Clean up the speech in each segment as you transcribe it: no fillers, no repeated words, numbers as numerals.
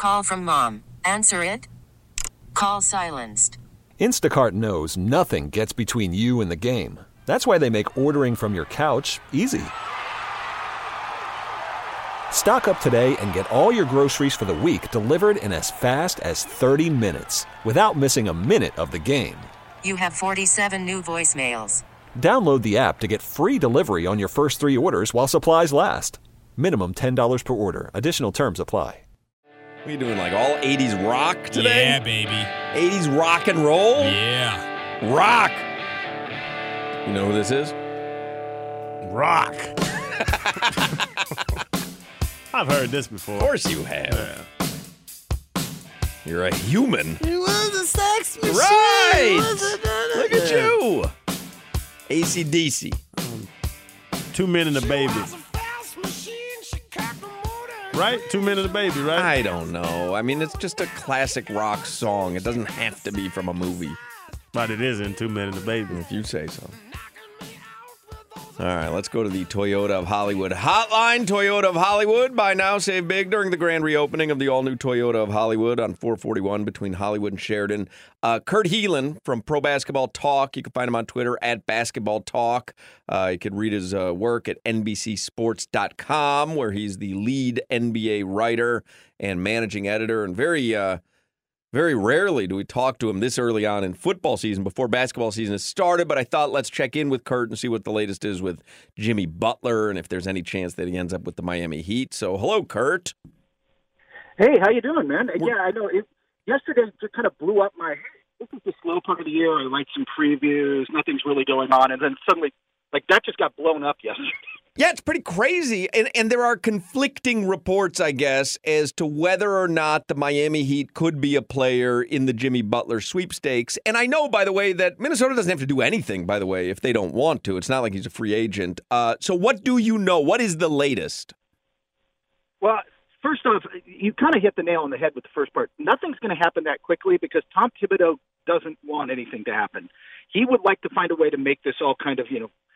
Call from mom. Answer it. Call silenced. Instacart knows nothing gets between you and the game. That's why they make ordering from your couch easy. Stock up today and get all your groceries for the week delivered in as fast as 30 minutes without missing a minute of the game. You have 47 new voicemails. Download the app to get free delivery on your first 3 orders while supplies last. Minimum $10 per order. Additional terms apply. We doing like all 80s rock today? Yeah, baby. 80s rock and roll? Yeah. Rock. You know who this is? Rock. I've heard this before. Of course you have. Yeah. You're a human. He was a sex machine. Right. Look at you. AC/DC. 2 Men and a Baby. Right? 2 Men and a Baby, right? I don't know. I mean, it's just a classic rock song. It doesn't have to be from a movie. But it is in 2 Men and a Baby. If you say so. All right, let's go to the Toyota of Hollywood hotline. Toyota of Hollywood. Buy now, save big during the grand reopening of the all-new Toyota of Hollywood on 441 between Hollywood and Sheridan. Kurt Helin from Pro Basketball Talk. You can find him on Twitter at Basketball Talk. You can read his work at NBCSports.com, where he's the lead NBA writer and managing editor, and very rarely do we talk to him this early on in football season before basketball season has started, but I thought let's check in with Kurt and see what the latest is with Jimmy Butler and if there's any chance that he ends up with the Miami Heat. So, hello, Kurt. Hey, how you doing, man? Yeah, I know. Yesterday just kind of blew up my – this is the slow part of the year. I write some previews. Nothing's really going on. And then suddenly, like, that just got blown up yesterday. Yeah, it's pretty crazy. And there are conflicting reports, I guess, as to whether or not the Miami Heat could be a player in the Jimmy Butler sweepstakes. And I know, by the way, that Minnesota doesn't have to do anything, by the way, if they don't want to. It's not like he's a free agent. So what do you know? What is the latest? Well, first off, you kind of hit the nail on the head with the first part. Nothing's going to happen that quickly because Tom Thibodeau doesn't want anything to happen. He would like to find a way to make this all kind of,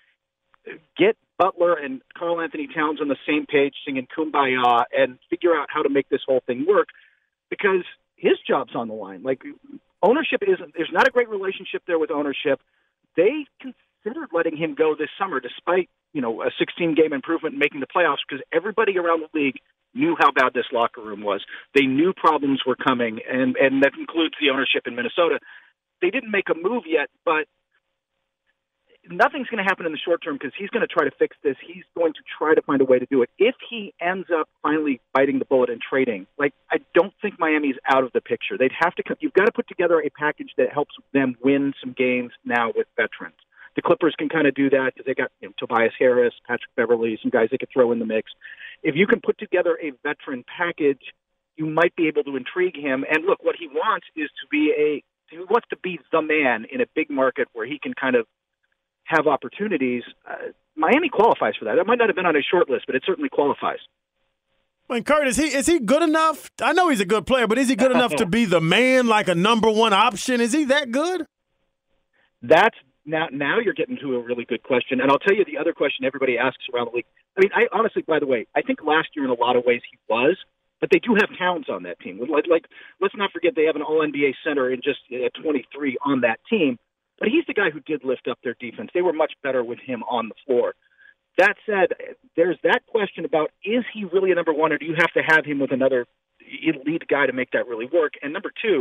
get Butler and Karl Anthony Towns on the same page singing Kumbaya and figure out how to make this whole thing work because his job's on the line. Like, ownership there's not a great relationship there with ownership. They considered letting him go this summer despite, a 16-game improvement in making the playoffs because everybody around the league knew how bad this locker room was. They knew problems were coming, and that includes the ownership in Minnesota. They didn't make a move yet, but nothing's going to happen in the short term because he's going to try to fix this. He's going to try to find a way to do it. If he ends up finally biting the bullet and trading, I don't think Miami's out of the picture. You've got to put together a package that helps them win some games now with veterans. The Clippers can kind of do that because they got Tobias Harris, Patrick Beverley, some guys they could throw in the mix. If you can put together a veteran package, you might be able to intrigue him. And look, what he wants is he wants to be the man in a big market where he can kind of have opportunities. Miami qualifies for that. That might not have been on his short list, but it certainly qualifies. Well, Kurt, is he good enough? I know he's a good player, but is he good enough to be the man, like a number one option? Is he that good? That's now you're getting to a really good question, and I'll tell you the other question everybody asks around the league. I mean, I honestly, by the way, I think last year in a lot of ways he was, but they do have Towns on that team. Like let's not forget they have an All-NBA center in just 23 on that team. But he's the guy who did lift up their defense. They were much better with him on the floor. That said, there's that question about, is he really a number one, or do you have to have him with another elite guy to make that really work? And number two,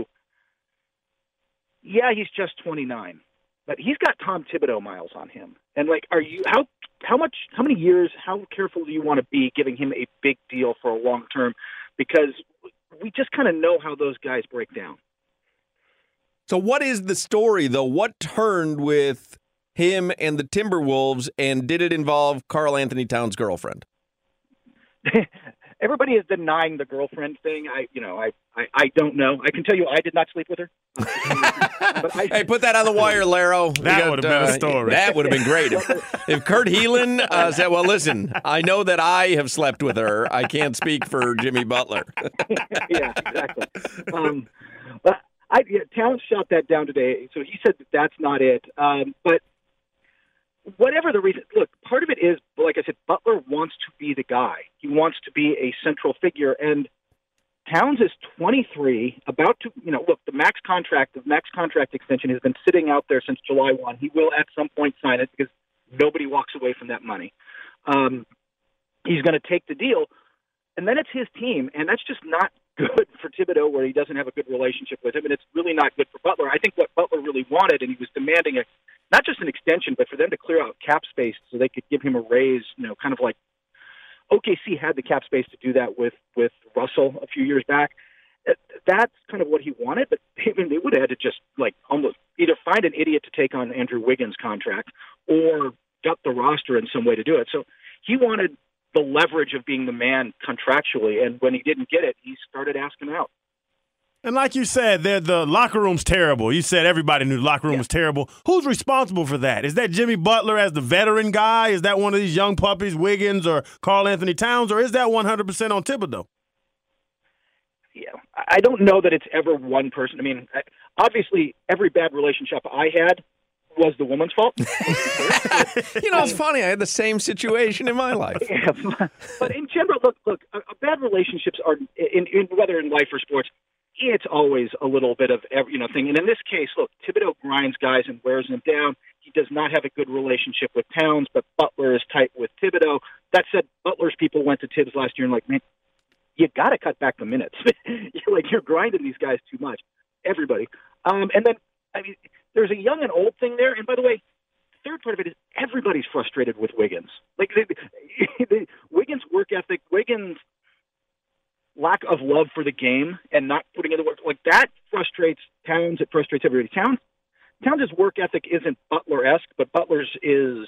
yeah, he's just 29, but he's got Tom Thibodeau miles on him. And how many years, how careful do you want to be giving him a big deal for a long term? Because we just kind of know how those guys break down. So what is the story, though? What turned with him and the Timberwolves, and did it involve Karl Anthony Towns' girlfriend? Everybody is denying the girlfriend thing. I don't know. I can tell you I did not sleep with her. Hey, put that on the wire, Laro. That would have been a story. That would have been great. If Kurt Helin said, well, listen, I know that I have slept with her. I can't speak for Jimmy Butler. Yeah, exactly. Towns shot that down today, so he said that's not it. But whatever the reason, look, part of it is, like I said, Butler wants to be the guy. He wants to be a central figure, and Towns is 23, about to, look, the max contract extension has been sitting out there since July 1. He will at some point sign it because nobody walks away from that money. He's going to take the deal, and then it's his team, and that's just not good for Thibodeau where he doesn't have a good relationship with him, and it's really not good for Butler. I think what Butler really wanted, and he was demanding not just an extension, but for them to clear out cap space so they could give him a raise, kind of like OKC had the cap space to do that with Russell a few years back. That's kind of what he wanted, but they would have had to just almost either find an idiot to take on Andrew Wiggins' contract or gut the roster in some way to do it. So he wanted the leverage of being the man contractually, and when he didn't get it, he started asking out. And like you said, the locker room's terrible. You said everybody knew the locker room was terrible. Who's responsible for that? Is that Jimmy Butler as the veteran guy? Is that one of these young puppies, Wiggins or Karl Anthony Towns, or is that 100% on Thibodeau? Yeah, I don't know that it's ever one person. I mean, obviously, every bad relationship I had was the woman's fault. It's funny. I had the same situation in my life. Yeah, but in general, look, bad relationships are, whether in life or sports, it's always a little bit of every thing. And in this case, look, Thibodeau grinds guys and wears them down. He does not have a good relationship with Towns, but Butler is tight with Thibodeau. That said, Butler's people went to Tibbs last year and man, you got to cut back the minutes. You're grinding these guys too much. Everybody. And then, there's a young and old thing there. And by the way, the third part of it is everybody's frustrated with Wiggins. Wiggins' work ethic, Wiggins' lack of love for the game and not putting in the work, that frustrates Towns. It frustrates everybody. Towns' work ethic isn't Butler-esque, but Butler is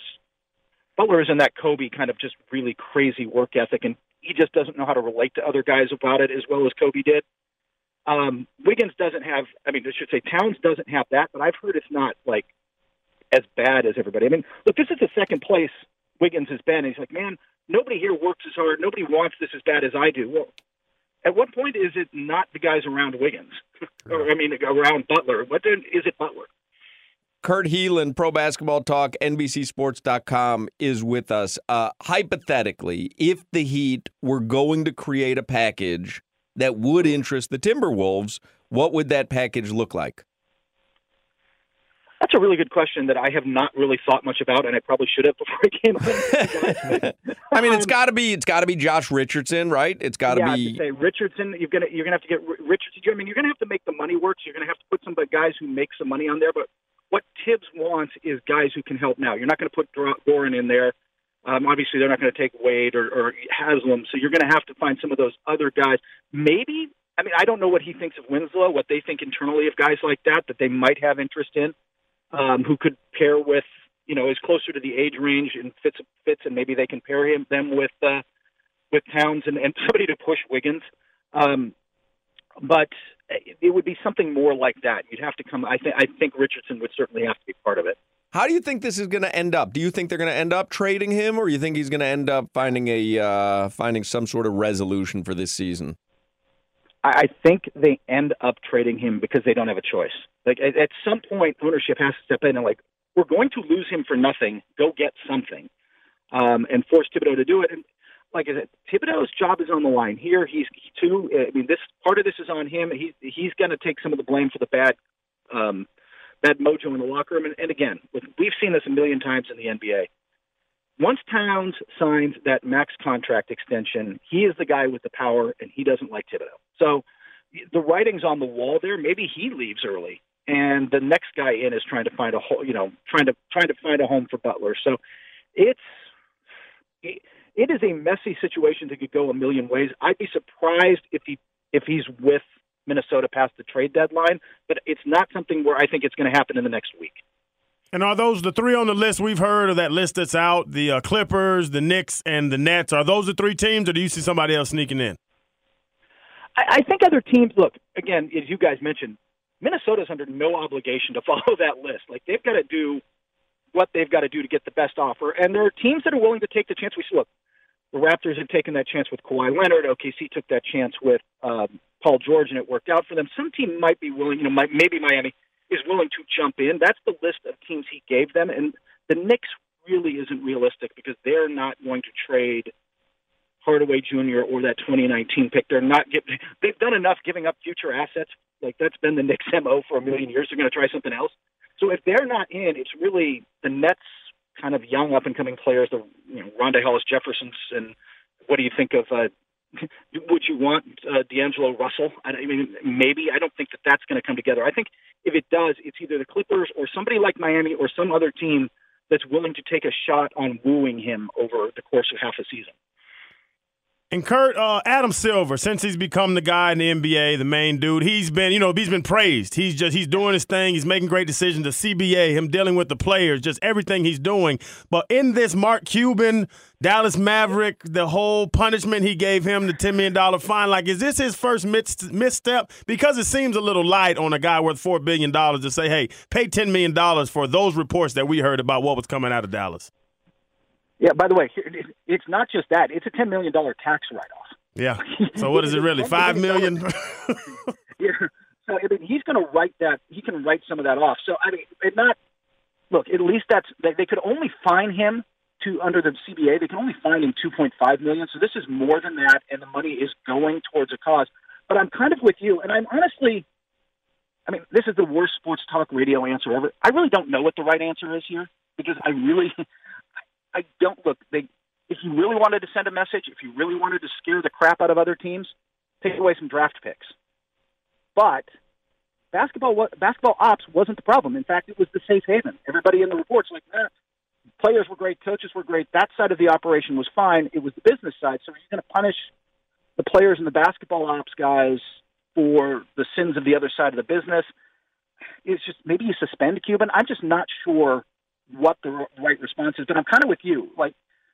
in that Kobe kind of just really crazy work ethic, and he just doesn't know how to relate to other guys about it as well as Kobe did. Wiggins doesn't have, Towns doesn't have that, but I've heard it's not as bad as everybody. Look, this is the second place Wiggins has been. And he's man, nobody here works as hard. Nobody wants this as bad as I do. Well, at what point is it not the guys around Wiggins? Around Butler? What then is it Butler? Kurt Helin, Pro Basketball Talk, NBCSports.com, is with us. Hypothetically, if the Heat were going to create a package that would interest the Timberwolves, what would that package look like? That's a really good question that I have not really thought much about, and I probably should have before I came on. It's got to be Josh Richardson, right? It's got to be. Say Richardson. You're gonna have to get Richardson. You're gonna have to make the money work. So you're gonna have to put some guys who make some money on there. But what Tibbs wants is guys who can help now. You're not going to put Goran in there. Obviously, they're not going to take Wade or Haslam. So you're going to have to find some of those other guys. Maybe. I don't know what he thinks of Winslow. What they think internally of guys like that they might have interest in. Who could pair with, is closer to the age range and fits, and maybe they can pair them with Towns and somebody to push Wiggins. But it would be something more like that. You'd have to come. I think Richardson would certainly have to be part of it. How do you think this is going to end up? Do you think they're going to end up trading him, or you think he's going to end up finding some sort of resolution for this season? I think they end up trading him because they don't have a choice. At some point, ownership has to step in and we're going to lose him for nothing. Go get something, and force Thibodeau to do it. And like I said, Thibodeau's job is on the line here. This part of this is on him. He's going to take some of the blame for the bad mojo in the locker room. And again, we've seen this a million times in the NBA. Once Towns signs that max contract extension, he is the guy with the power, and he doesn't like Thibodeau. So the writing's on the wall there. Maybe he leaves early, and the next guy in is trying to find a home, trying to find a home for Butler. So it is a messy situation that could go a million ways. I'd be surprised if he's with Minnesota past the trade deadline, but it's not something where I think it's going to happen in the next week. And are those the three on the list we've heard, or that list that's out, the Clippers, the Knicks, and the Nets? Are those the three teams, or do you see somebody else sneaking in? I think other teams, look, again, as you guys mentioned, Minnesota's under no obligation to follow that list. They've got to do what they've got to do to get the best offer. And there are teams that are willing to take the chance. Look, the Raptors have taken that chance with Kawhi Leonard. OKC took that chance with Paul George, and it worked out for them. Some team might be willing, maybe Miami is willing to jump in. That's the list of teams he gave them. And the Knicks really isn't realistic because they're not going to trade Hardaway Jr. or that 2019 pick. They've done enough giving up future assets. Like, that's been the Knicks' MO for a million years. They're going to try something else. So if they're not in, it's really the Nets' kind of young up-and-coming players, the Rondé Hollis-Jeffersons, and what do you think of would you want D'Angelo Russell? I mean, maybe. I don't think that's going to come together. I think if it does, it's either the Clippers or somebody like Miami or some other team that's willing to take a shot on wooing him over the course of half a season. And Kurt, Adam Silver, since he's become the guy in the NBA, the main dude, he's been praised. He's doing his thing. He's making great decisions. The CBA, him dealing with the players, just everything he's doing. But in this Mark Cuban, Dallas Maverick, the whole punishment he gave him, the $10 million fine, like, is this his first misstep? Because it seems a little light on a guy worth $4 billion to say, hey, pay $10 million for those reports that we heard about what was coming out of Dallas. Yeah, by the way, it's not just that. It's a $10 million tax write-off. Yeah. So what is it really, $5 million? Yeah. So, I mean, he's going to write that. He can write some of that off. So, I mean, look, at least they could only fine him under the CBA. They can only fine him $2.5 million. So this is more than that, and the money is going towards a cause. But I'm kind of with you, and I'm honestly, I mean, this is the worst sports talk radio answer ever. I really don't know what the right answer is here, because I don't look. If you really wanted to send a message, if you really wanted to scare the crap out of other teams, take away some draft picks. But basketball ops wasn't the problem. In fact, it was the safe haven. Everybody in the reports players were great, coaches were great. That side of the operation was fine. It was the business side. So you're going to punish the players and the basketball ops guys for the sins of the other side of the business. It's just maybe you suspend Cuban. I'm just not sure what the right response is, but I'm kind of with you. Like,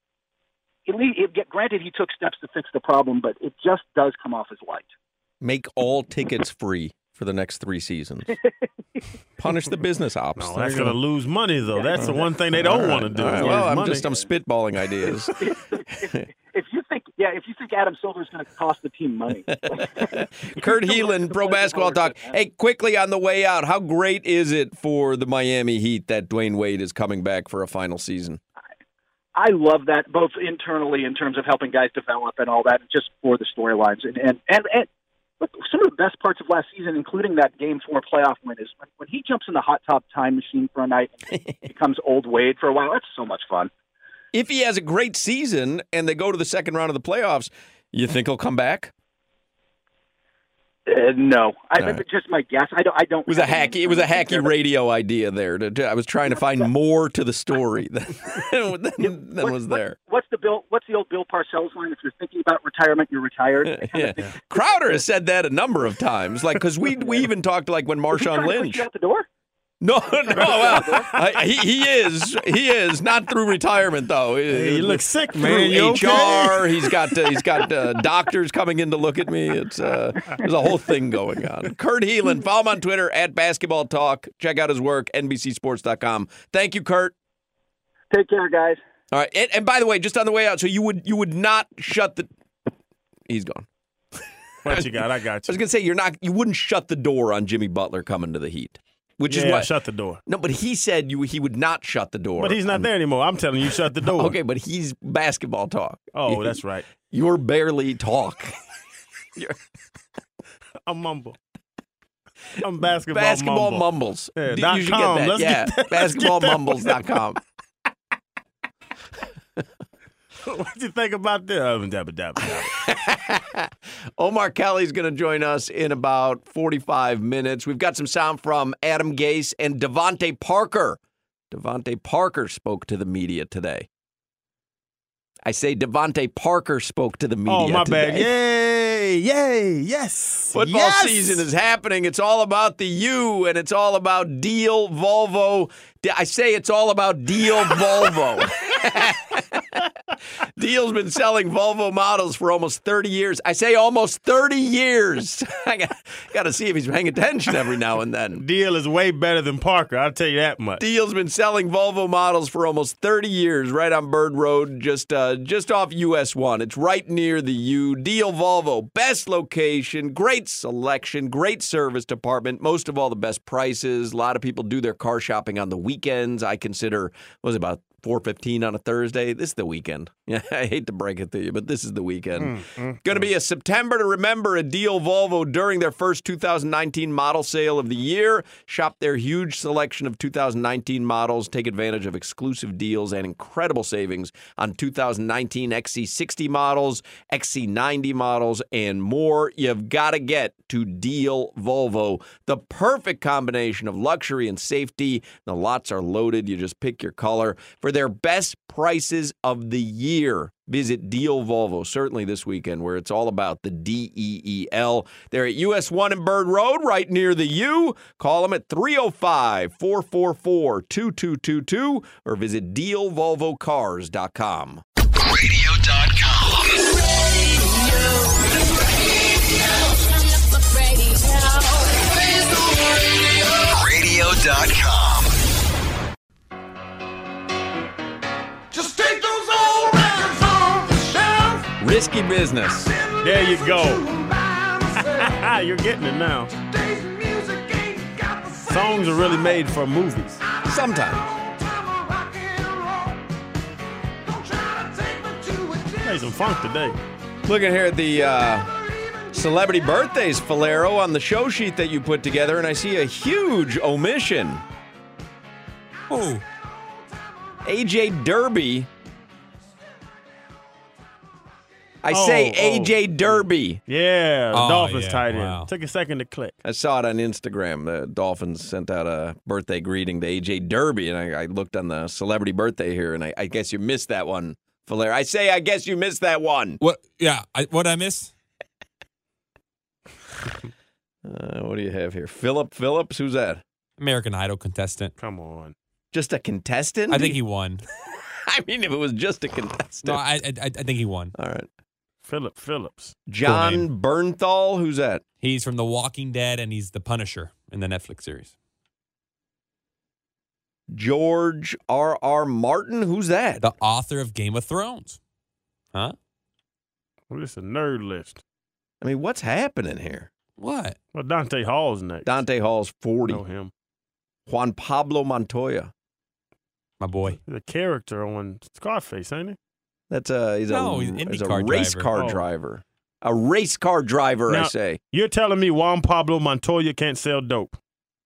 granted, he took steps to fix the problem, but it just does come off as light. Make all tickets free for the next 3 seasons. Punish the business ops. No, they're going to lose money, though. That's the one thing they don't want to do. Right. Well, I'm spitballing ideas. If you think Adam Silver is going to cost the team money. Kurt Helin, Pro Basketball Talk. Hey, quickly on the way out, how great is it for the Miami Heat that Dwayne Wade is coming back for a final season? I love that, both internally in terms of helping guys develop and all that, and just for the storylines. And look, some of the best parts of last season, including that Game 4 playoff win, is when he jumps in the hot top time machine for a night and becomes old Wade for a while. That's so much fun. If he has a great season and they go to the second round of the playoffs, you think he'll come back? No, just my guess. I don't. It was a hacky radio idea there. I was trying to find more to the story than was there. What's the old Bill Parcells line? If you're thinking about retirement, you're retired. Yeah. Crowder has said that a number of times. Like, because we even talked like when Marshawn Lynch. Push you out the door? No. Well, he is not through retirement though. He looks sick, man. Through HR, okay? he's got doctors coming in to look at me. It's there's a whole thing going on. Kurt Helin, follow him on Twitter at Basketball Talk. Check out his work, NBCSports.com. Thank you, Kurt. Take care, guys. All right, and by the way, just on the way out, so you would not shut the. He's gone. What you got? I got you. I was gonna say you wouldn't shut the door on Jimmy Butler coming to the Heat. Which is what shut the door. No, but he said he would not shut the door. But he's not there anymore. I'm telling you, shut the door. Okay, but he's Basketball Talk. Oh, that's right. You're barely talk. I'm mumble. I'm basketball mumbles. Yeah, you should get that. Basketballmumbles.com. What do you think about that? Omar Kelly's going to join us in about 45 minutes. We've got some sound from Adam Gase and Devontae Parker. Devontae Parker spoke to the media today. I say Devontae Parker spoke to the media today. Oh, my bad. Yay, yes. Football season is happening. It's all about the U, and it's all about Deal Volvo. I say it's all about Deal Volvo. Deal's been selling Volvo models for almost 30 years. I say almost 30 years. I got to see if he's paying attention every now and then. Deal is way better than Parker, I'll tell you that much. Deal's been selling Volvo models for almost 30 years right on Bird Road, just off US 1. It's right near the U. Deal Volvo, best location, great selection, great service department, most of all the best prices. A lot of people do their car shopping on the weekends. I consider, about 4:15 on a Thursday. This is the weekend. Yeah, I hate to break it to you, but this is the weekend. Going to be a September to remember at Deal Volvo during their first 2019 model sale of the year. Shop their huge selection of 2019 models. Take advantage of exclusive deals and incredible savings on 2019 XC60 models, XC90 models, and more. You've got to get to Deal Volvo. The perfect combination of luxury and safety. The lots are loaded. You just pick your color. For their best prices of the year, visit Deal Volvo, certainly this weekend, where it's all about the DEEL. They're at US 1 and Bird Road, right near the U. Call them at 305-444-2222 or visit DealVolvoCars.com. Radio.com. Radio.com. Just take those old records off the shelf. Risky business. There you go. You're getting it now. Songs are really made for movies. Sometimes. Play some funk today. Looking here at the celebrity birthdays, Falero, on the show sheet that you put together, and I see a huge omission. Oh. A.J. Derby. I say A.J. Derby. Yeah, the Dolphins yeah, tight end. wow. Took a second to click. I saw it on Instagram. The Dolphins sent out a birthday greeting to A.J. Derby, and I looked on the celebrity birthday here, and I guess you missed that one, Falero. I guess you missed that one. What? Yeah. What'd I miss? What do you have here? Philip Phillips? Who's that? American Idol contestant. Come on. Just a contestant? I think he won. I mean, if it was just a contestant. No, I think he won. All right. Philip Phillips. John Bernthal? Who's that? He's from The Walking Dead, and he's the Punisher in the Netflix series. George R.R. Martin? Who's that? The author of Game of Thrones. Huh? Well, this is a nerd list. I mean, what's happening here? What? Well, Dante Hall's next. Dante Hall's 40. Know him. Juan Pablo Montoya. My boy. He's a character on Scarface, ain't he? That's he's an a IndyCar race driver. car Oh. driver. A race car driver, I Now- say. You're telling me Juan Pablo Montoya can't sell dope?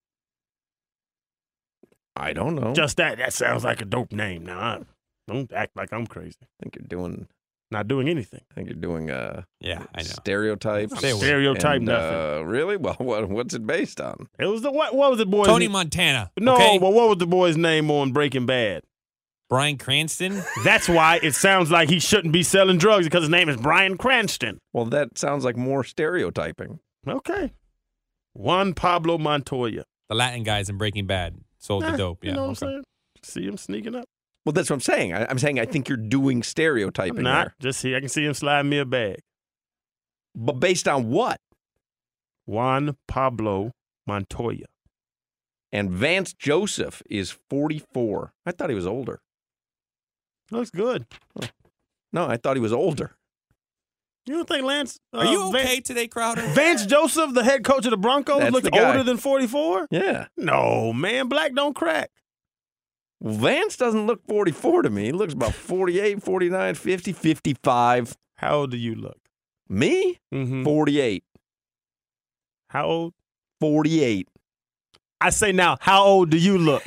I don't know. Just that sounds like a dope name. Now, don't act like I'm crazy. I think you're doing Not doing anything. Yeah, I know. stereotypes. Stay away. Stereotype And, nothing. really? Well, what's it based on? It was the what was the boy's Tony Montana. No, okay? but what was the boy's name on Breaking Bad? Bryan Cranston. That's why it sounds like he shouldn't be selling drugs because his name is Bryan Cranston. Well, that sounds like more stereotyping. Okay. Juan Pablo Montoya. The Latin guys in Breaking Bad sold the dope. Yeah. You know what okay. I'm saying? See him sneaking up. Well, that's what I'm saying. I'm saying I think you're doing stereotyping Not there. just see. I can see him sliding me a bag. But based on what? Juan Pablo Montoya. And Vance Joseph is 44. I thought he was older. Looks good. No, I thought he was older. You don't think Lance? Are you okay today, Crowder? Vance Joseph, the head coach of the Broncos, That's looks the guy. older than 44? Yeah. No, man. Black don't crack. Well, Vance doesn't look 44 to me. He looks about 48, 49, 50, 55. How old do you look? Me? Mm-hmm. 48. How old? 48. I say now, how old do you look?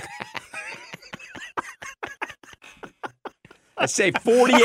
I say 48.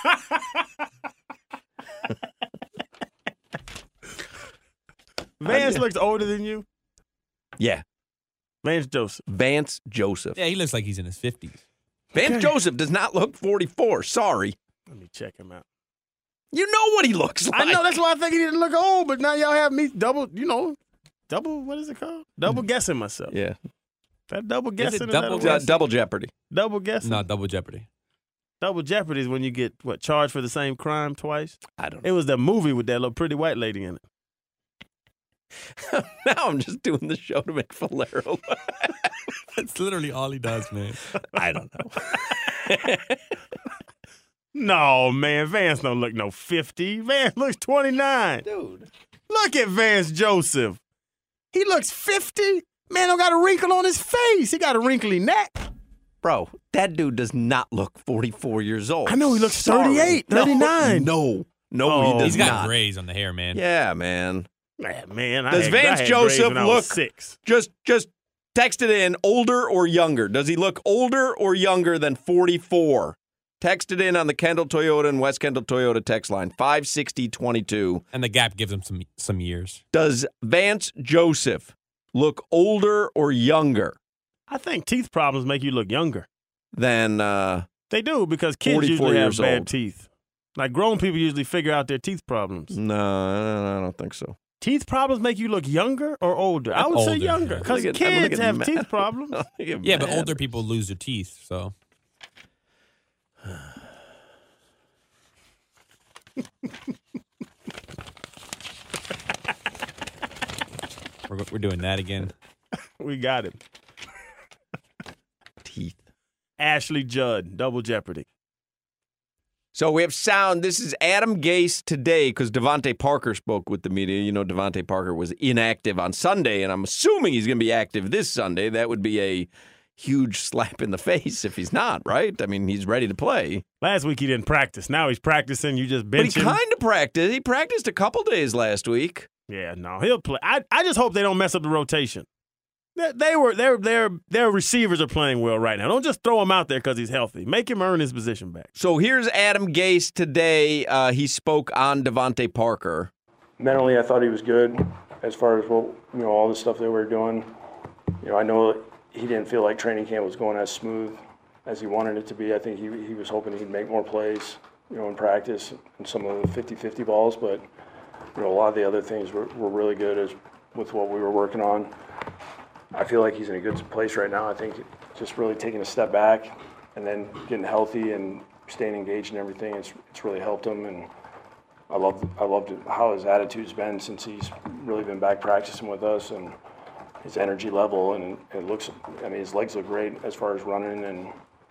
Vance looks older than you? Yeah. Vance Joseph. Vance Joseph. Yeah, he looks like he's in his 50s. Vance Joseph does not look 44. Sorry. Let me check him out. You know what he looks like. I know, that's why I think he didn't look old, but now y'all have me double, what is it called? Double guessing myself. Yeah. That double guessing? double is that a word? Double Jeopardy. Double guessing? Not Double Jeopardy. Double Jeopardy is when you get, charged for the same crime twice? I don't It know. was the movie with that little pretty white lady in it. Now I'm just doing the show to make Falero. That's literally all he does, man. I don't know. No, man, Vance don't look no 50. Vance looks 29. Dude. Look at Vance Joseph. He looks 50. Man, don't got a wrinkle on his face. He got a wrinkly neck. Bro, that dude does not look 44 years old. I know he looks 38, 39. No, he does He's got not. grays on the hair, man. Yeah, man. Man, Does Vance Joseph look 6? Just text it in, older or younger? Does he look older or younger than 44? Text it in on the Kendall Toyota and West Kendall Toyota text line, 56022. And the gap gives him some years. Does Vance Joseph look older or younger I think teeth problems make you look younger. than They do, because kids 44 usually have years bad old? teeth. Like grown people usually figure out their teeth problems. No, I don't think so. Teeth problems make you look younger or older? I would say Older, younger, yeah. because I'm kids looking have mad. teeth problems. Yeah, but older people lose their teeth, so. We're doing that again. We got him. teeth. Ashley Judd, Double Jeopardy. So we have sound. This is Adam Gase today because Devontae Parker spoke with the media. You know, Devontae Parker was inactive on Sunday, and I'm assuming he's going to be active this Sunday. That would be a huge slap in the face if he's not, right? I mean, he's ready to play. Last week he didn't practice. Now he's practicing. You just bench But he him. kind of practiced. He practiced a couple days last week. Yeah, no, he'll play. I just hope they don't mess up the rotation. Their receivers are playing well right now. Don't just throw him out there because he's healthy. Make him earn his position back. So here's Adam Gase today. He spoke on Devontae Parker. Mentally, I thought he was good as far as all the stuff that we were doing. I know he didn't feel like training camp was going as smooth as he wanted it to be. I think he was hoping he'd make more plays, in practice and some of the 50-50 balls. But a lot of the other things were really good with what we were working on. I feel like he's in a good place right now. I think just really taking a step back and then getting healthy and staying engaged in everything, it's really helped him. And I loved how his attitude's been since he's really been back practicing with us, and his energy level, and it looks. I mean, his legs look great as far as running, and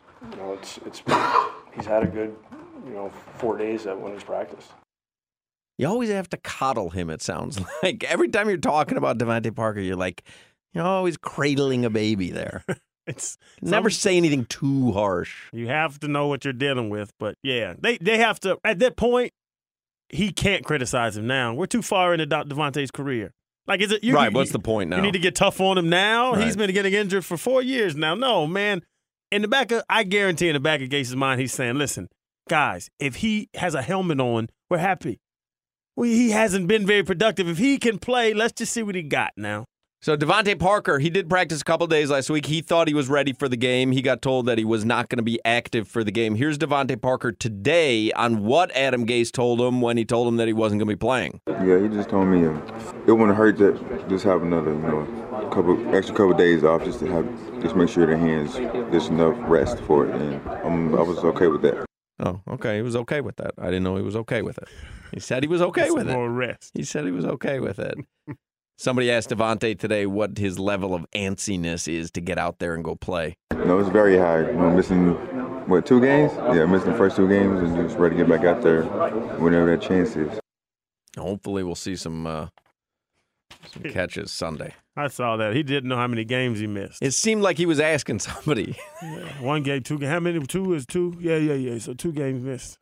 he's had a good 4 days when he's practiced. You always have to coddle him, it sounds like. Every time you're talking about Devontae Parker, you're like, you're always cradling a baby there. Never say anything too harsh. You have to know what you're dealing with. But, yeah, they have to. At that point, he can't criticize him now. We're too far into Devontae's career. Like, is it right, what's the point now? You need to get tough on him now? Right. He's been getting injured for 4 years now. No, man. I guarantee in the back of Gase's mind, he's saying, listen, guys, if he has a helmet on, we're happy. He hasn't been very productive. If he can play, let's just see what he got now. So Devontae Parker, he did practice a couple days last week. He thought he was ready for the game. He got told that he was not going to be active for the game. Here's Devontae Parker today on what Adam Gase told him when he told him that he wasn't going to be playing. Yeah, he just told me it wouldn't hurt to just have another, couple days off just to make sure their hands just enough rest for it, and I was okay with that. Oh, okay. He was okay with that. I didn't know he was okay with it. He said he was okay with it. More rest. He said he was okay with it. Somebody asked Devontae today what his level of antsiness is to get out there and go play. It's very high. Missing, 2 games? Yeah, missing the first 2 games and just ready to get back out there whenever that chance is. Hopefully we'll see some catches Sunday. I saw that. He didn't know how many games he missed. It seemed like he was asking somebody. Yeah, 1 game, 2 games. How many? 2 is 2? Yeah. So 2 games missed.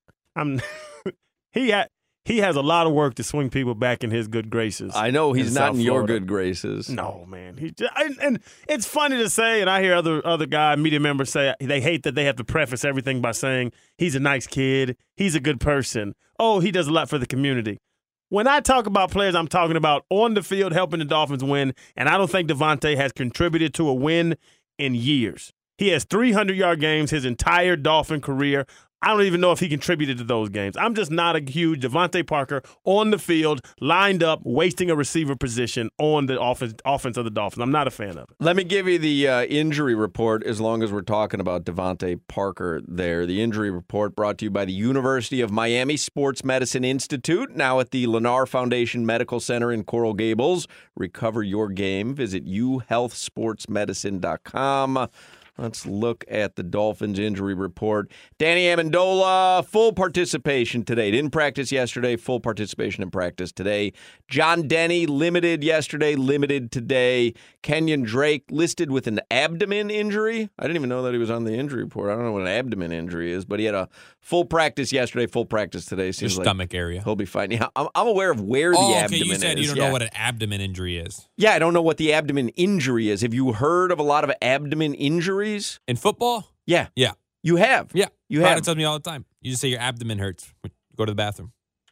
He has a lot of work to swing people back in his good graces. I know he's not South in your Florida. good graces. No, man. And it's funny to say, and I hear other media members say they hate that they have to preface everything by saying he's a nice kid, he's a good person. Oh, he does a lot for the community. When I talk about players, I'm talking about on the field helping the Dolphins win, and I don't think Devontae has contributed to a win in years. He has 300-yard games his entire Dolphin career. I don't even know if he contributed to those games. I'm just not a huge Devontae Parker on the field, lined up, wasting a receiver position on the offense of the Dolphins. I'm not a fan of it. Let me give you the injury report as long as we're talking about Devontae Parker there. The injury report brought to you by the University of Miami Sports Medicine Institute, now at the Lennar Foundation Medical Center in Coral Gables. Recover your game. Visit uhealthsportsmedicine.com. Let's look at the Dolphins injury report. Danny Amendola, full participation today. Didn't practice yesterday, full participation in practice today. John Denny, limited yesterday, limited today. Kenyon Drake, listed with an abdomen injury. I didn't even know that he was on the injury report. I don't know what an abdomen injury is, but he had a full practice yesterday, full practice today. Seems Your stomach area. He'll be fine. Yeah, I'm aware of where the abdomen is. You said you don't know what an abdomen injury is. Yeah, I don't know what the abdomen injury is. Have you heard of a lot of abdomen injuries? In football? Yeah. Yeah. You have? Yeah. You Brian have. tells me all the time. You just say your abdomen hurts. Go to the bathroom.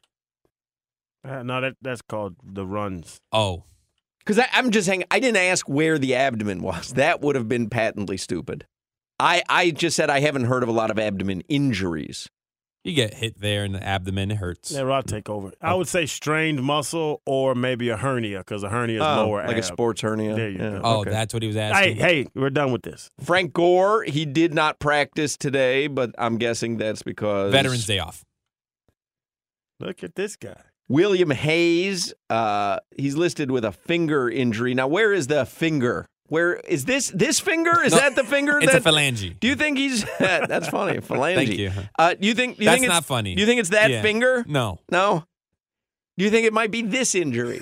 No, that's called the runs. Oh. Because I'm just saying, I didn't ask where the abdomen was. That would have been patently stupid. I just said I haven't heard of a lot of abdomen injuries. You get hit there in the abdomen, it hurts. Yeah, I'll take over. I would say strained muscle or maybe a hernia because a hernia is lower like ab. a sports hernia. There you go. Oh, Okay. that's what he was asking. Hey, we're done with this. Frank Gore, he did not practice today, but I'm guessing that's because Veterans Day off. Look at this guy. William Hayes, he's listed with a finger injury. Now, where is the finger? Where is this finger? Is that the finger? It's a phalange. Do you think he's? That's funny. Phalange. Thank you. Do you think? That's it's not funny. Do you think it's that Yeah. finger? No. No. Do you think it might be this injury?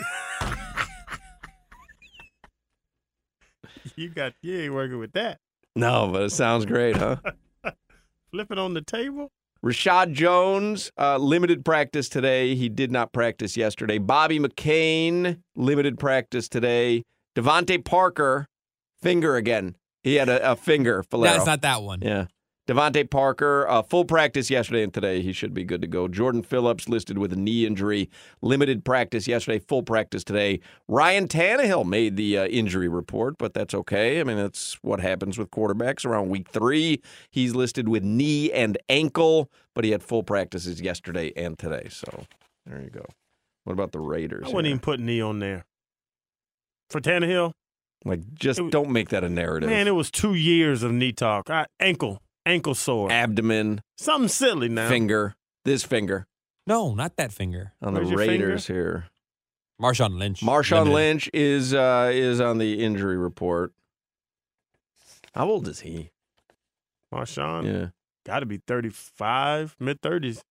You ain't working with that. No, but it sounds great, huh? Flip it on the table. Rashad Jones, limited practice today. He did not practice yesterday. Bobby McCain, limited practice today. Devontae Parker, finger again. He had a finger. No, it's not that one. Yeah. Devontae Parker, full practice yesterday and today. He should be good to go. Jordan Phillips listed with a knee injury. Limited practice yesterday, full practice today. Ryan Tannehill made the injury report, but that's okay. I mean, that's what happens with quarterbacks around week 3. He's listed with knee and ankle, but he had full practices yesterday and today. So there you go. What about the Raiders? I wouldn't even put knee on there. For Tannehill? Like, just don't make that a narrative. Man, it was 2 years of knee talk. Ankle sore. Abdomen. Something silly now. Finger. This finger. No, not that finger. On Where's the your Raiders here. Marshawn Lynch. Marshawn Limited. Lynch is on the injury report. How old is he? Marshawn? Yeah. Got to be 35, mid-30s.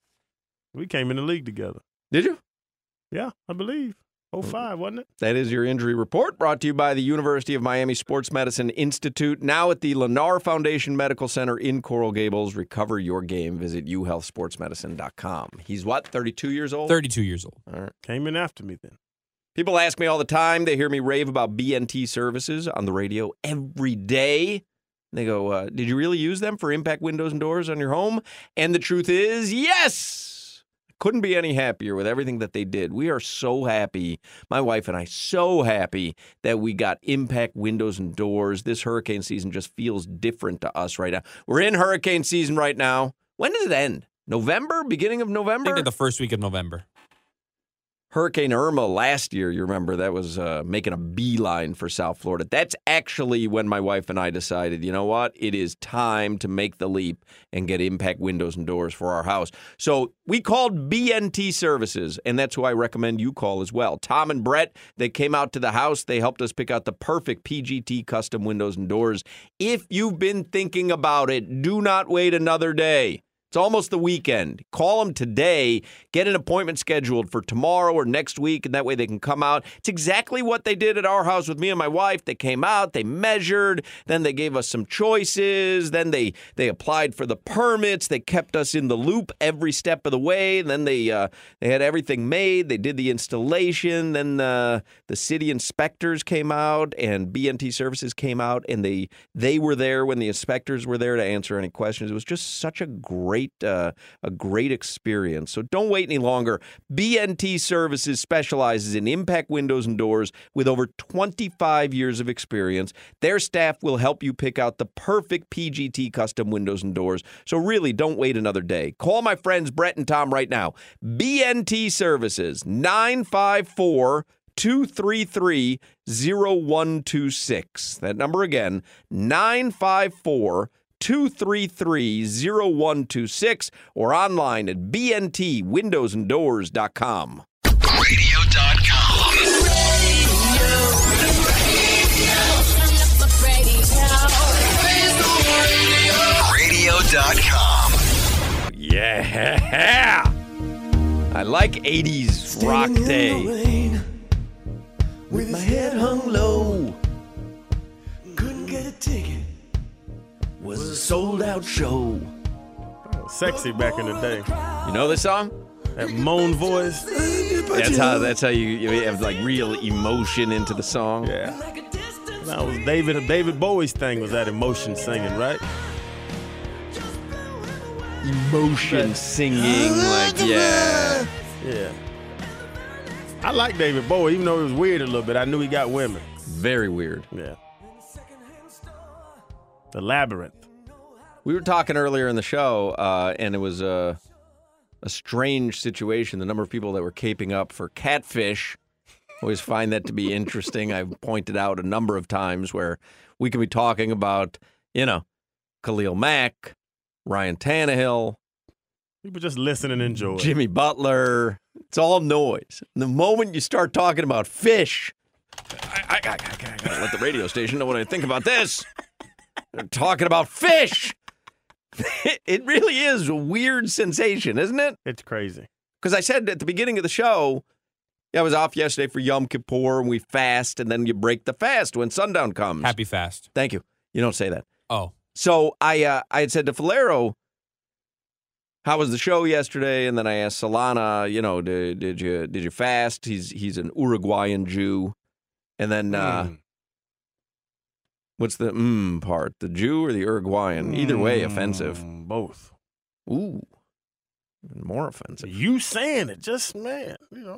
We came in the league together. Did you? Yeah, I believe. 05, wasn't it? That is your injury report, brought to you by the University of Miami Sports Medicine Institute. Now at the Lennar Foundation Medical Center in Coral Gables. Recover your game. Visit uhealthsportsmedicine.com. He's what, 32 years old? 32 years old. All right. Came in after me then. People ask me all the time. They hear me rave about BNT services on the radio every day. They go, did you really use them for impact windows and doors on your home? And the truth is, yes! Couldn't be any happier with everything that they did. We are so happy, my wife and I, so happy that we got impact windows and doors. This hurricane season just feels different to us right now. We're in hurricane season right now. When does it end? November? Beginning of I November? think the first week of November. Hurricane Irma last year, you remember, that was making a beeline for South Florida. That's actually when my wife and I decided, you know what? It is time to make the leap and get impact windows and doors for our house. So we called BNT Services, and that's who I recommend you call as well. Tom and Brett, they came out to the house. They helped us pick out the perfect PGT custom windows and doors. If you've been thinking about it, do not wait another day. It's almost the weekend. Call them today. Get an appointment scheduled for tomorrow or next week, and that way they can come out. It's exactly what they did at our house with me and my wife. They came out, they measured, then they gave us some choices, then they applied for the permits, they kept us in the loop every step of the way, and then they had everything made, they did the installation, then the city inspectors came out, and BNT Services came out, and they were there when the inspectors were there to answer any questions. It was just such a great experience. So don't wait any longer. BNT Services specializes in impact windows and doors with over 25 years of experience. Their staff will help you pick out the perfect PGT custom windows and doors. So really, don't wait another day. Call my friends Brett and Tom right now. BNT Services, 954-233-0126. That number again, 954-233-0126 or online at bntwindowsanddoors.com. Radio.com. like 80s rock day. With my head hung low. Couldn't get a ticket. Was a sold-out show. Sexy back in the day. You know this song? That moan voice. That's how you have like real emotion into the song. Yeah. That was David Bowie's thing, was that emotion singing, right? Emotion singing, like, yeah. Yeah. I like David Bowie, even though it was weird a little bit. I knew he got women. Very weird. Yeah. The Labyrinth. We were talking earlier in the show, and it was a strange situation. The number of people that were caping up for catfish. Always find that to be interesting. I've pointed out a number of times where we could be talking about, Khalil Mack, Ryan Tannehill. People just listen and enjoy. Jimmy Butler. It's all noise. And the moment you start talking about fish, I gotta let the radio station know what I think about this. They're talking about fish. It really is a weird sensation, isn't it? It's crazy. Because I said at the beginning of the show, I was off yesterday for Yom Kippur, and we fast, and then you break the fast when sundown comes. Happy fast. Thank you. You don't say that. Oh. So I had said to Falero, how was the show yesterday? And then I asked Solana, did you fast? He's an Uruguayan Jew. And then what's the part? The Jew or the Uruguayan? Either way, offensive. Both. Ooh. Even more offensive. You saying it, just, man,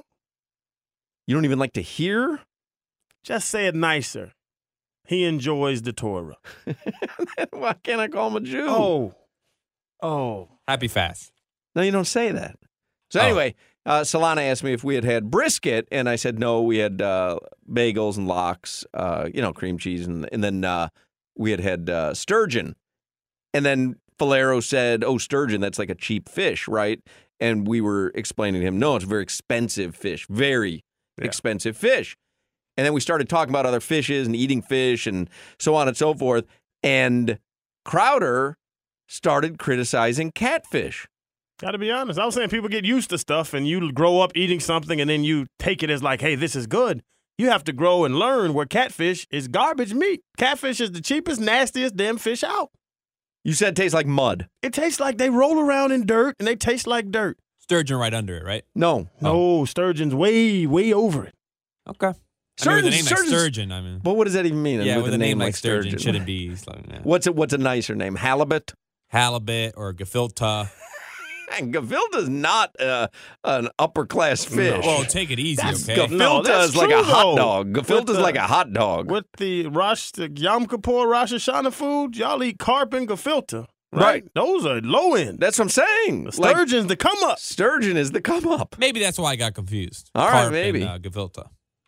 You don't even like to hear? Just say it nicer. He enjoys the Torah. Why can't I call him a Jew? Oh. Happy fast. No, you don't say that. So anyway, Solana asked me if we had brisket, and I said no. We had bagels and lox, cream cheese, and then we had sturgeon. And then Falero said, "Oh, sturgeon, that's like a cheap fish, right?" And we were explaining to him, no, it's a very expensive fish, very expensive fish. And then we started talking about other fishes and eating fish and so on and so forth. And Crowder started criticizing catfish. Got to be honest. I was saying people get used to stuff, and you grow up eating something, and then you take it as like, hey, this is good. You have to grow and learn where catfish is garbage meat. Catfish is the cheapest, nastiest damn fish out. You said it tastes like mud. It tastes like they roll around in dirt, and they taste like dirt. Sturgeon right under it, right? No. No, sturgeon's way, way over it. Okay. With a name like sturgeon, I mean. But what does that even mean? Yeah, with a name like sturgeon, shouldn't be. What's a nicer name? Halibut? Halibut or gefilte. And gefilte is not an upper-class fish. Well, take it easy, okay? Gefilte is like a hot dog. Gefilte is like a hot dog. With the Yom Kippur, Rosh Hashanah food, y'all eat carp and gefilte. Right. Those are low end. That's what I'm saying. The sturgeon's the come up. Sturgeon is the come up. Maybe that's why I got confused. All right, maybe. And, gefilte.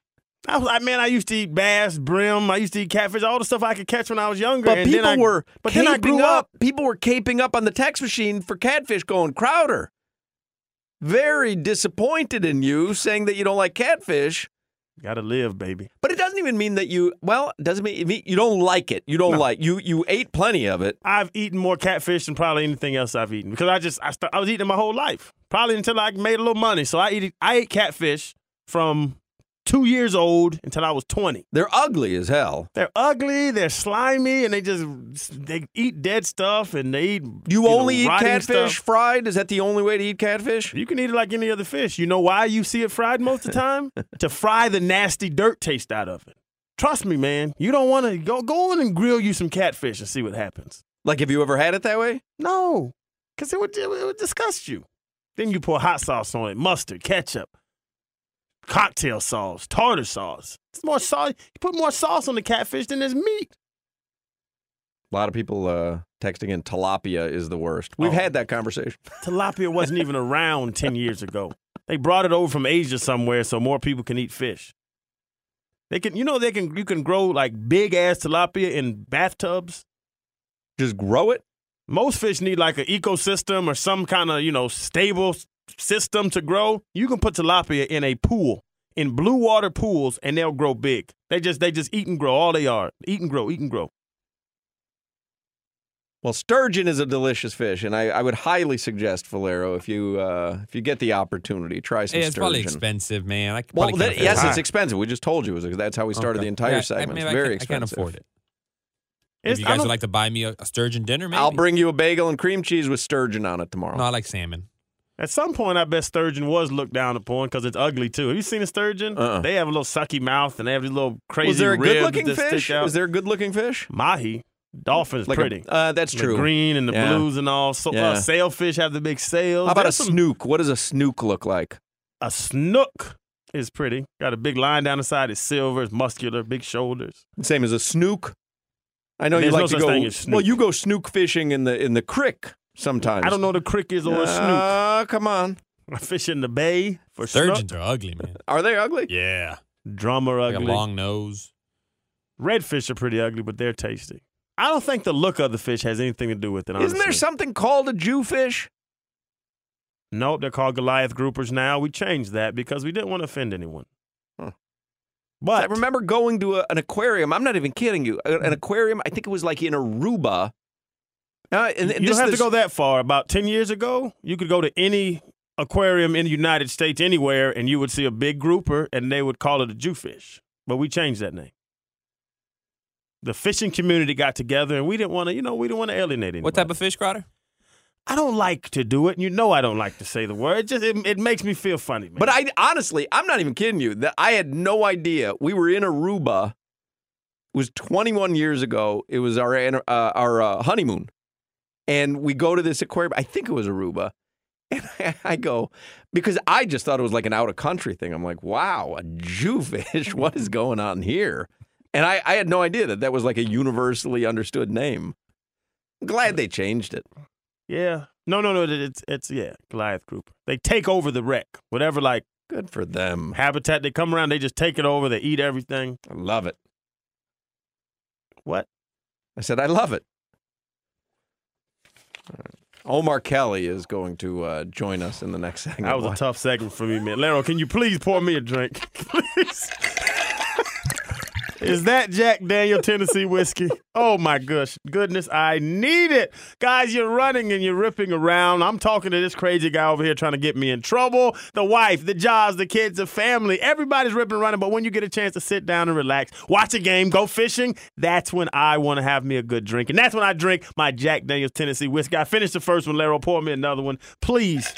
I used to eat bass, brim. I used to eat catfish, all the stuff I could catch when I was younger. But and then I grew up. People were caping up on the text machine for catfish going, Crowder, very disappointed in you, saying that you don't like catfish. Gotta live, baby. But it doesn't even mean that it doesn't mean you don't like it. You don't you ate plenty of it. I've eaten more catfish than probably anything else I've eaten because I was eating it my whole life, probably until I made a little money. So I ate catfish from 2 years old until I was 20. They're ugly as hell. They're ugly, they're slimy, and they eat dead stuff, and they eat You only eat catfish stuff. fried? Is that the only way to eat catfish? You can eat it like any other fish. You know why you see it fried most of the time? To fry the nasty dirt taste out of it. Trust me, man. You don't want to go on and grill you some catfish and see what happens. Like, have you ever had it that way? No, because it would disgust you. Then you pour hot sauce on it, mustard, ketchup. Cocktail sauce, tartar sauce. It's more sauce. You put more sauce on the catfish than there's meat. A lot of people texting in tilapia is the worst. We've had that conversation. Tilapia wasn't even around 10 years ago. They brought it over from Asia somewhere so more people can eat fish. You can grow like big ass tilapia in bathtubs. Just grow it? Most fish need like an ecosystem or some kind of, stable system to grow. You can put tilapia in a pool, in blue water pools, and they'll grow big. They just eat and grow. All they are. Eat and grow, eat and grow. Well, sturgeon is a delicious fish, and I would highly suggest, Valero, if you get the opportunity, try some Hey, it's sturgeon. probably expensive, man. I Well, probably can't afford yes, it. it's expensive. We just told you that's how we started the entire segment. It's very expensive. I can't afford it. If you guys would like to buy me a sturgeon dinner, maybe? I'll bring you a bagel and cream cheese with sturgeon on it tomorrow. No, I like salmon. At some point, I bet sturgeon was looked down upon because it's ugly, too. Have you seen a sturgeon? They have a little sucky mouth, and they have these little crazy Was there a ribs good-looking that fish? stick out. Was there a good-looking fish? Mahi. Dolphin's Like pretty. That's true. The green and the Yeah. blues and all. So, Yeah. sailfish have the big sails. How about There's a snook? What does a snook look like? A snook is pretty. Got a big line down the side. It's silver. It's muscular. Big shoulders. Same as a snook? I know you There's like no to such go. thing as snook. Well, you go snook fishing in the creek sometimes. I don't know what a crick is or a snook. Come on. I fish in the bay for Sturgeons snook. are ugly, man. Are they ugly? Yeah. Drum are Like ugly. a long nose. Redfish are pretty ugly, but they're tasty. I don't think the look of the fish has anything to do with it, honestly. Isn't there something called a Jewfish? Nope, they're called Goliath groupers now. We changed that because we didn't want to offend anyone. Huh. But I remember going to an aquarium. I'm not even kidding you. An aquarium, I think it was like in Aruba. And you don't have to go that far. About 10 years ago, you could go to any aquarium in the United States, anywhere, and you would see a big grouper, and they would call it a Jewfish. But we changed that name. The fishing community got together, and we didn't want to, we didn't want to alienate anybody. What type of fish, Crowder? I don't like to do it, and I don't like to say the word. It makes me feel funny, man. But honestly, I'm not even kidding you. I had no idea. We were in Aruba. It was 21 years ago. It was our honeymoon. And we go to this aquarium. I think it was Aruba. And I go, because I just thought it was like an out-of-country thing. I'm like, wow, a Jewfish? What is going on here? And I had no idea that was like a universally understood name. I'm glad they changed it. Yeah. No. It's Goliath grouper. They take over the wreck. Whatever, like. Good for them. Habitat, they come around, they just take it over. They eat everything. I love it. What? I said, I love it. Omar Kelly is going to join us in the next segment. That was a tough segment for me, man. Lero, can you please pour me a drink? Please. Is that Jack Daniel Tennessee whiskey? Oh, my goodness, I need it. Guys, you're running and you're ripping around. I'm talking to this crazy guy over here trying to get me in trouble. The wife, the jobs, the kids, the family, everybody's ripping and running. But when you get a chance to sit down and relax, watch a game, go fishing, that's when I want to have me a good drink. And that's when I drink my Jack Daniels Tennessee whiskey. I finished the first one, Lero. Pour me another one, please.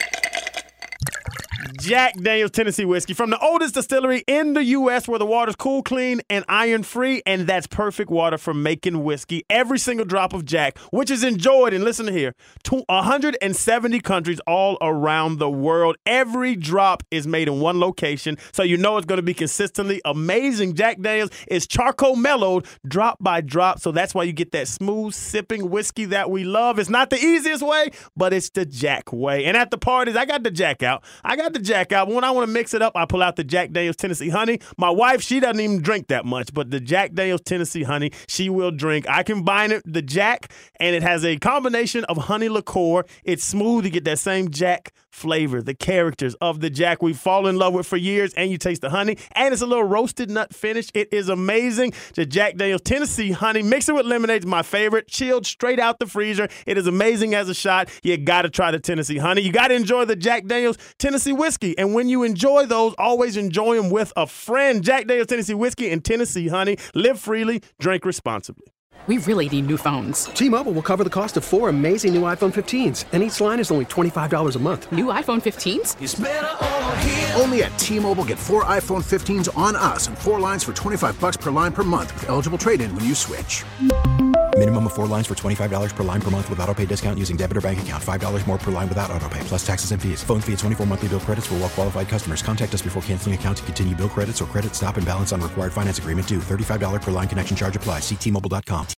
Jack Daniels Tennessee whiskey from the oldest distillery in the U.S. where the water's cool, clean, and iron-free, and that's perfect water for making whiskey. Every single drop of Jack, which is enjoyed, and listen to here, 170 countries all around the world. Every drop is made in one location, so you know it's going to be consistently amazing. Jack Daniels is charcoal mellowed drop by drop, so that's why you get that smooth sipping whiskey that we love. It's not the easiest way, but it's the Jack way. And at the parties, I got the Jack out. But when I want to mix it up, I pull out the Jack Daniels Tennessee Honey. My wife, she doesn't even drink that much, but the Jack Daniels Tennessee Honey, she will drink. I combine it, the Jack, and it has a combination of honey liqueur. It's smooth. You get that same Jack flavor, the characters of the Jack we've fallen in love with for years, and you taste the honey, and it's a little roasted nut finish. It is amazing. The Jack Daniels Tennessee Honey, mix it with lemonade is my favorite, chilled straight out the freezer. It is amazing as a shot. You got to try the Tennessee Honey. You got to enjoy the Jack Daniels Tennessee Whiskey, and when you enjoy those, always enjoy them with a friend. Jack Daniels Tennessee Whiskey and Tennessee Honey. Live freely, drink responsibly. We really need new phones. T-Mobile will cover the cost of 4 amazing new iPhone 15s, and each line is only $25 a month. New iPhone 15s? It's better over here. Only at T-Mobile, get 4 iPhone 15s on us and 4 lines for $25 per line per month with eligible trade-in when you switch. Minimum of 4 lines for $25 per line per month with autopay discount using debit or bank account. $5 more per line without autopay, plus taxes and fees. Phone fee at 24 monthly bill credits for well-qualified customers. Contact us before canceling account to continue bill credits or credit stop and balance on required finance agreement due. $35 per line connection charge applies. See T-Mobile.com.